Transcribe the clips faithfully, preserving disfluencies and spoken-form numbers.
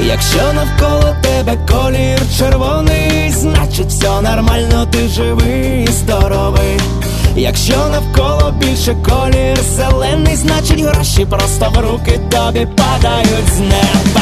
Якщо навколо тебе колір червоний, значить все нормально, ти живий і здоровий. Якщо навколо більше колір зелений, значить гроші просто в руки тобі падають з неба.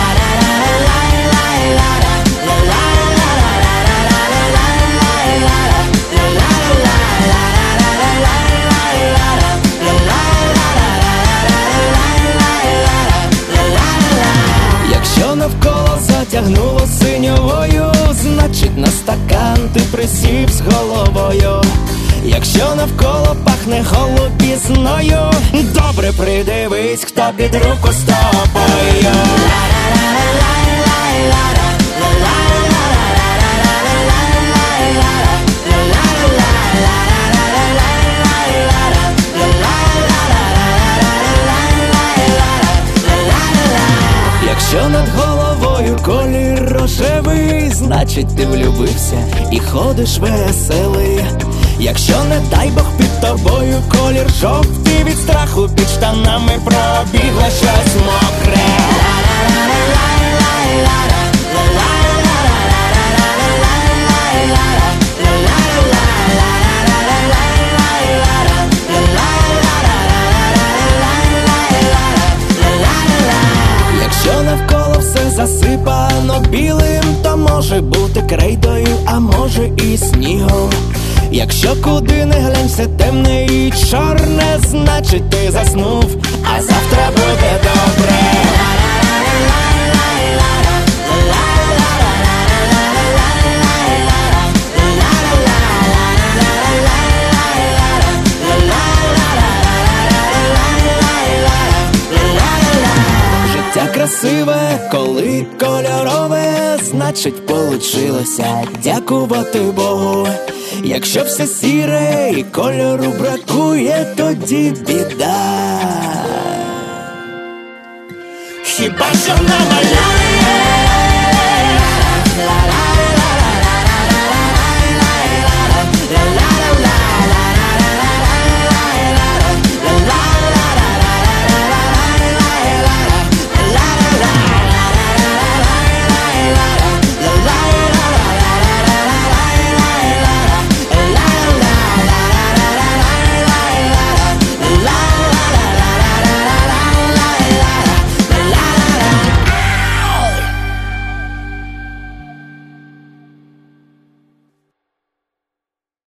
Якщо навколо затягнуло синьовою, значить на стакан ти присів з головою. Якщо навколо пахне голубізною, добре придивись, хто під руку з тобою. Якщо над головою колір рожевий, значить ти влюбився і ходиш веселий. Якщо, не дай Бог, під тобою колір жовтий, від страху під штанами пробігло щось мокре. Якщо навколо все засипано білим, то може бути крейдою, а може і снігом. Якщо куди не глянь, все темне і чорне, значить ти заснув, а завтра буде добре. Життя красиве, коли кольорове, значить получилося дякувати Богу. Якщо все сіре і кольору бракує, тоді біда. Хіба що намалює